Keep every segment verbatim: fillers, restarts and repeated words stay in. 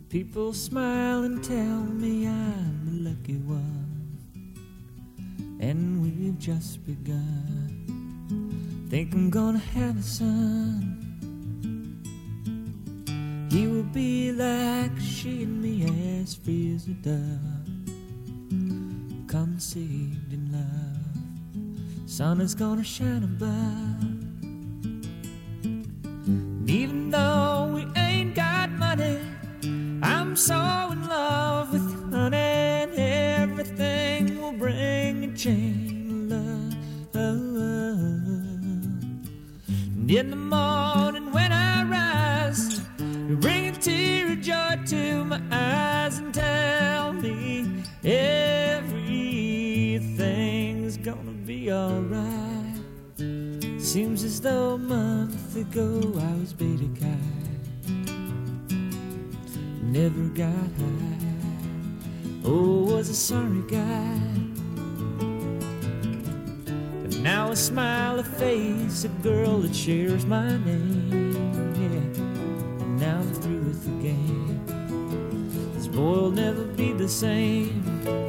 People smile and tell me I'm the lucky one, and we've just begun. Think I'm gonna have a son. He will be like she and me, as free as a dove, conceived in love. Sun is gonna shine above. And even though we ain't got money, I'm so in love with you, honey, and everything will bring a chain of love. And in the morning when I rise, you bring a tear of joy to my eyes and tell me everything's gonna be alright. Seems as though a month ago I was beta kite, never got high, oh, was a sorry guy. But now I smile, a face, a girl that shares my name, yeah. And now I'm through with the game. This boy will never be the same.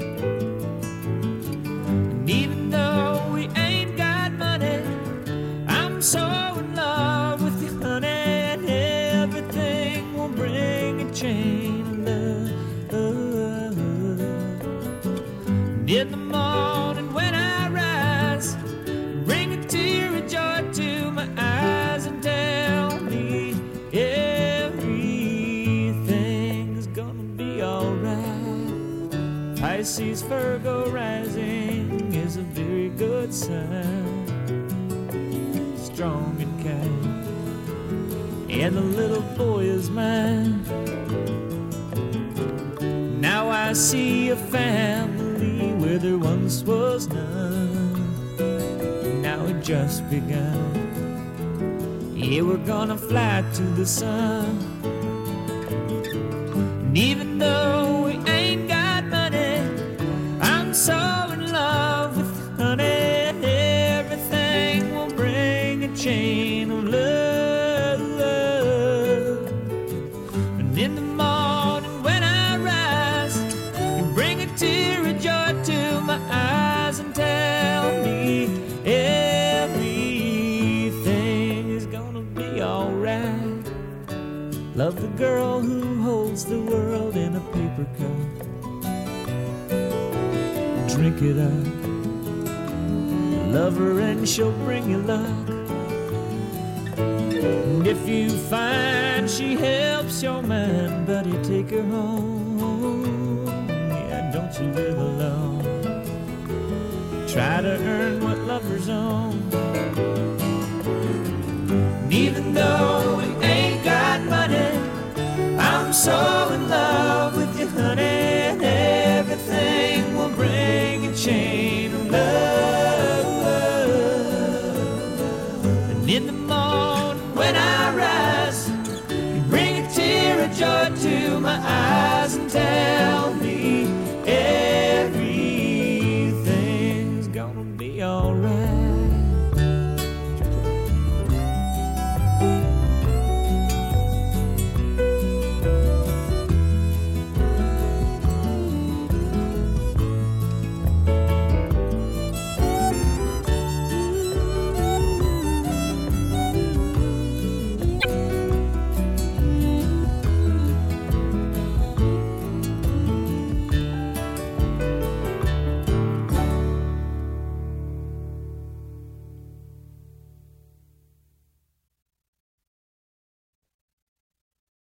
And even though we ain't got money, I'm so in love with you, honey, and everything will bring a chain of love. And in the morning when I rise, bring a tear of joy to my eyes and tell me everything's gonna be alright. Pisces, Virgo rising is a very good sign, strong and kind, and the little boy is mine. Now I see a family where there once was none. Now it just begun. Yeah, we're gonna fly to the sun. And even though we ain't got money, I'm so in love with you, honey, and everything will bring a chain of love. And in the morning when I rise, you bring a tear of joy to my eyes and tell me everything is gonna be alright. Love the girl who holds the world in a paper cup. Drink it up. Love her and she'll bring you luck. And if you find she helps your mind, buddy, take her home. Yeah, don't you live alone. Try to earn what lovers own. And even though